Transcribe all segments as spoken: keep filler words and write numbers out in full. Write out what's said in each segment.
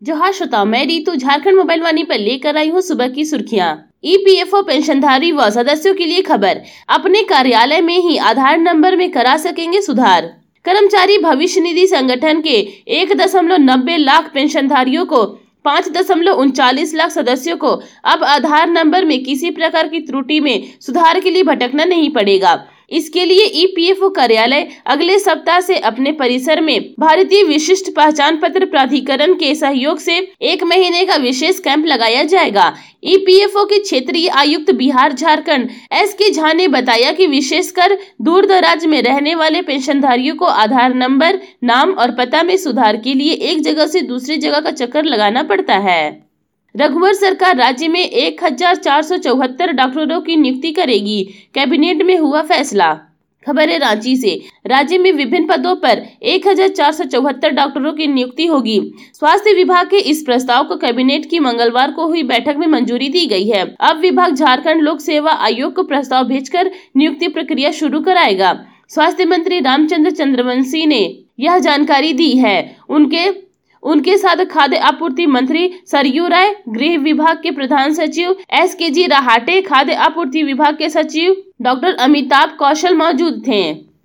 जोहार श्रोताओं, मैं रीतू झारखंड मोबाइल वाणी पर लेकर आई हूँ सुबह की सुर्खियाँ। ईपीएफओ पेंशनधारी व सदस्यों के लिए खबर, अपने कार्यालय में ही आधार नंबर में करा सकेंगे सुधार। कर्मचारी भविष्य निधि संगठन के एक दशमलव नब्बे लाख पेंशनधारियों को पाँच दशमलव उनचालीस लाख सदस्यों को अब आधार नंबर में किसी प्रकार की त्रुटि में सुधार के लिए भटकना नहीं पड़ेगा। इसके लिए ईपीएफओ कार्यालय अगले सप्ताह से अपने परिसर में भारतीय विशिष्ट पहचान पत्र प्राधिकरण के सहयोग से एक महीने का विशेष कैंप लगाया जाएगा। ईपीएफओ के क्षेत्रीय आयुक्त बिहार झारखंड एस के झा ने बताया कि विशेषकर दूर दराज में रहने वाले पेंशनधारियों को आधार नंबर, नाम और पता में सुधार के लिए एक जगह से दूसरी जगह का चक्कर लगाना पड़ता है। रघुवर सरकार राज्य में एक हजार चार सौ चौहत्तर डॉक्टरों की नियुक्ति करेगी, कैबिनेट में हुआ फैसला। खबर है रांची से। राज्य में विभिन्न पदों पर एक हजार चार सौ चौहत्तर डॉक्टरों की नियुक्ति होगी। स्वास्थ्य विभाग के इस प्रस्ताव को कैबिनेट की मंगलवार को हुई बैठक में मंजूरी दी गई है। अब विभाग झारखंड लोक सेवा आयोग को प्रस्ताव भेजकर नियुक्ति प्रक्रिया शुरू कराएगा। स्वास्थ्य मंत्री रामचंद्र चंद्रवंशी ने यह जानकारी दी है। उनके उनके साथ खाद्य आपूर्ति मंत्री सरयू राय, गृह विभाग के प्रधान सचिव एस के जी रहाटे, खाद्य आपूर्ति विभाग के सचिव डॉक्टर अमिताभ कौशल मौजूद थे।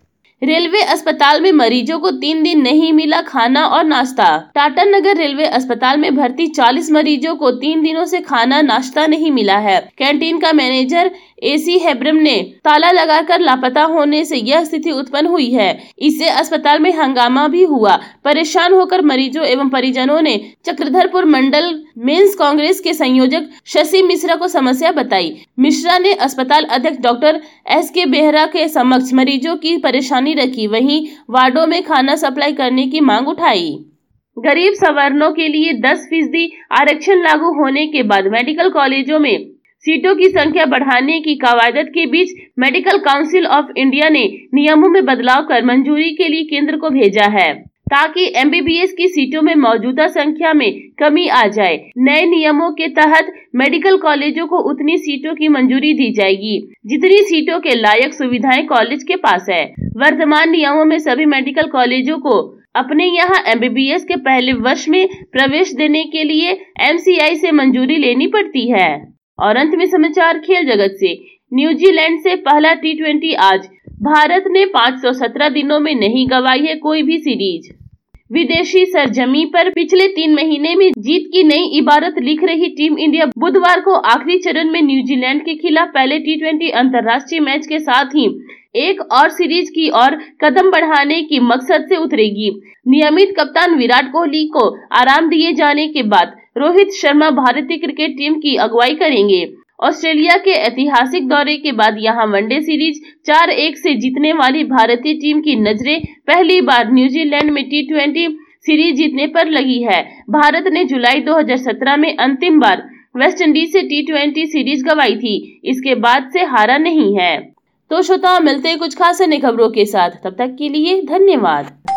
रेलवे अस्पताल में मरीजों को तीन दिन नहीं मिला खाना और नाश्ता। टाटा नगर रेलवे अस्पताल में भर्ती चालीस मरीजों को तीन दिनों से खाना नाश्ता नहीं मिला है। कैंटीन का मैनेजर एसी हेब्रम ने ताला लगाकर लापता होने से यह स्थिति उत्पन्न हुई है। इससे अस्पताल में हंगामा भी हुआ। परेशान होकर मरीजों एवं परिजनों ने चक्रधरपुर मंडल मेंस कांग्रेस के संयोजक शशि मिश्रा को समस्या बताई। मिश्रा ने अस्पताल अध्यक्ष डॉक्टर एस के बेहरा के समक्ष मरीजों की परेशानी रखी, वहीं वार्डों में खाना सप्लाई करने की मांग उठाई। गरीब सवर्णों के लिए दस फीसदी आरक्षण लागू होने के बाद मेडिकल कॉलेजों में सीटों की संख्या बढ़ाने की कवायद के बीच मेडिकल काउंसिल ऑफ इंडिया ने नियमों में बदलाव कर मंजूरी के लिए केंद्र को भेजा है, ताकि एमबीबीएस की सीटों में मौजूदा संख्या में कमी आ जाए। नए नियमों के तहत मेडिकल कॉलेजों को उतनी सीटों की मंजूरी दी जाएगी जितनी सीटों के लायक सुविधाएं कॉलेज के पास है। वर्तमान नियमों में सभी मेडिकल कॉलेजों को अपने यहाँ एमबीबीएस के पहले वर्ष में प्रवेश देने के लिए एमसीआई से मंजूरी लेनी पड़ती है। और अंत में समाचार खेल जगत से। न्यूजीलैंड से पहला टी ट्वेंटी आज। भारत ने पाँच सौ सत्रह दिनों में नहीं गंवाई है कोई भी सीरीज। विदेशी सरजमी पर पिछले तीन महीने में जीत की नई इबारत लिख रही टीम इंडिया बुधवार को आखिरी चरण में न्यूजीलैंड के खिलाफ पहले टी ट्वेंटी अंतर्राष्ट्रीय मैच के साथ ही एक और सीरीज की और कदम बढ़ाने की मकसद से उतरेगी। नियमित कप्तान विराट कोहली को आराम दिए जाने के बाद रोहित शर्मा भारतीय क्रिकेट टीम की अगुवाई करेंगे। ऑस्ट्रेलिया के ऐतिहासिक दौरे के बाद यहां वनडे सीरीज चार एक से जीतने वाली भारतीय टीम की नजरें पहली बार न्यूजीलैंड में टी ट्वेंटी सीरीज जीतने पर लगी है। भारत ने जुलाई दो हज़ार सत्रह में अंतिम बार वेस्टइंडीज से टी ट्वेंटी सीरीज गंवाई थी। इसके बाद से हारा नहीं है। तो श्रोताओं, मिलते हैं कुछ खास अन्य खबरों के साथ। तब तक के लिए धन्यवाद।